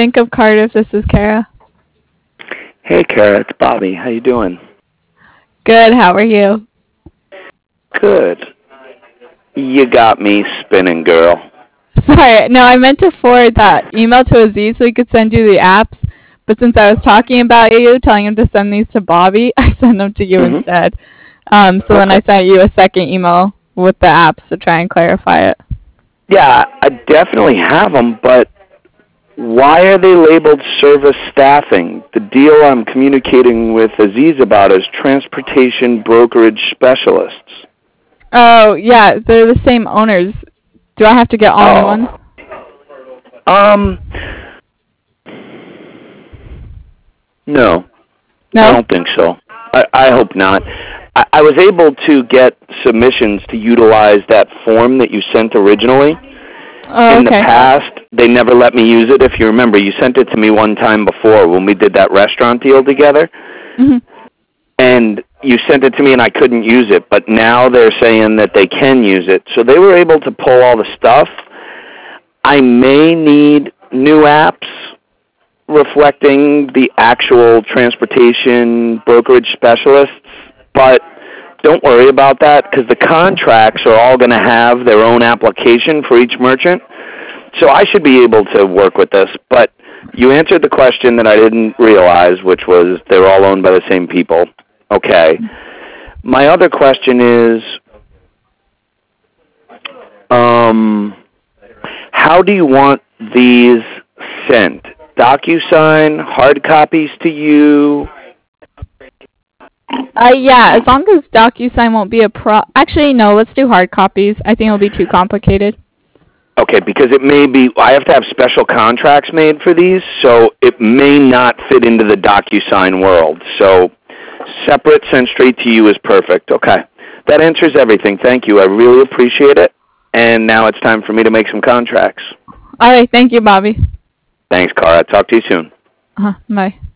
Bank of Cardiff. This is Kara. Hey, Kara, it's Bobby. How you doing? Good. How are you? Good. You got me spinning, girl. Sorry. No, I meant to forward that email to Aziz so he could send you the apps. But since I was talking about you, telling him to send these to Bobby, I sent them to you instead. So then I sent you a second email with the apps to try and clarify it. Yeah, I definitely have them, but why are they labeled service staffing? The deal I'm communicating with Aziz about is transportation brokerage specialists. Oh, yeah, they're the same owners. Do I have to get all new ones? No. No? I don't think so. I hope not. I was able to get submissions to utilize that form that you sent originally. Oh, In the okay. past, they never let me use it. If you remember, you sent it to me one time before when we did that restaurant deal together. Mhm. And you sent it to me and I couldn't use it. But now they're saying that they can use it. So they were able to pull all the stuff. I may need new apps reflecting the actual transportation brokerage specialists, but don't worry about that because the contracts are all going to have their own application for each merchant. So I should be able to work with this, but you answered the question that I didn't realize, which was they're all owned by the same people. Okay. My other question is, how do you want these sent? DocuSign, hard copies to you? Yeah, as long as DocuSign won't be a Actually, no, let's do hard copies. I think it'll be too complicated. Okay, because it may be, I have to have special contracts made for these, so it may not fit into the DocuSign world. So separate, sent straight to you is perfect. Okay. That answers everything. Thank you. I really appreciate it. And now it's time for me to make some contracts. All right, thank you, Bobby. Thanks, Cara. Talk to you soon. Bye.